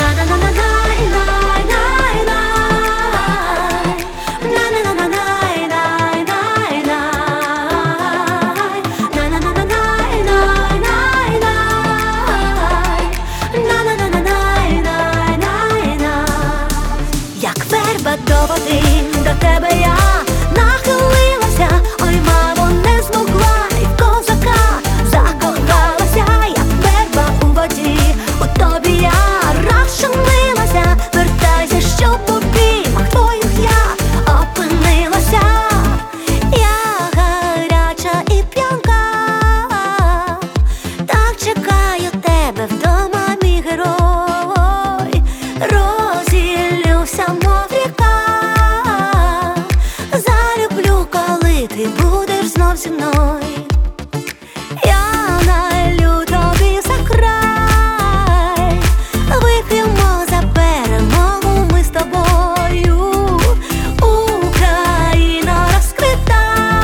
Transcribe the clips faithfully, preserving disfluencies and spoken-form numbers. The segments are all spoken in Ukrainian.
Як верба до води, до тебе я нахилилася, ой, мамо, не змогла, і в козака закохалася. Як верба у воді, у тобі я розчинилася. Вертайся, щоб у обіймах твоїх я опинилася. Я гаряча і п'янка, так чекаю тебе вдома, мій герой. Розіллюся, мов ріка, залюблю, коли ти будеш знов зі мною. Я налю тобі за край, вип'ємо за перемогу ми з тобою. Україно, розквітай,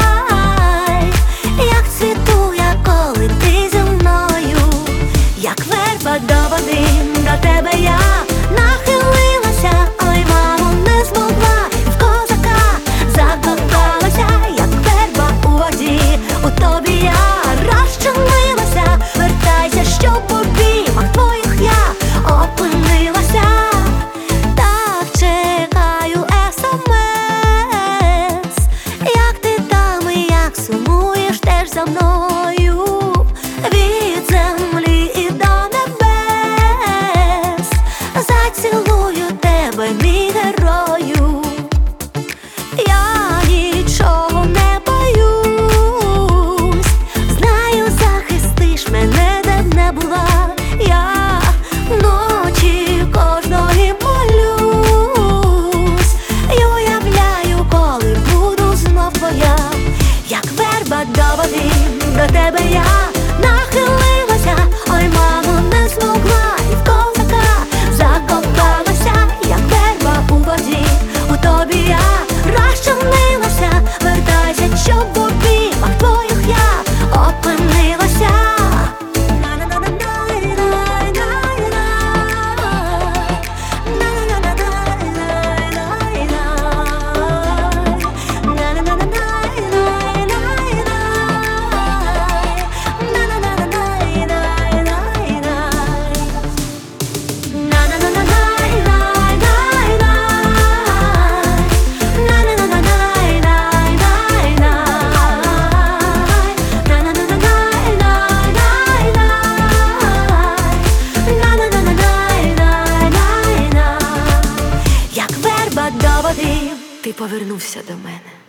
як цвіту я, коли ти зі мною. Як верба до води, до тебе я нахилилася, ой, мамо, не змогла, і в козака закохалася. Як верба у воді, у тобі я розчинилася. Вертайся, щоб у обіймах твоїх я опинилася. Так чекаю ес-ем-ес, як ти там і як сумуєш теж за мною. Від землі і до небес зацілую тебе, мій герою. Я нічого не боюсь, знаю, захистиш мене, де б не була. Я ночі кожної молюсь і уявляю, коли буду знов твоя. Як верба до води, до тебе я нахилилася, ой, мамо, не змогла, і в козака закохалася. Як верба у воді, у тобі я розчинилася. Вертайся, щоб в обіймах твоїх я опинилася. Як верба до води, ти повернувся до мене.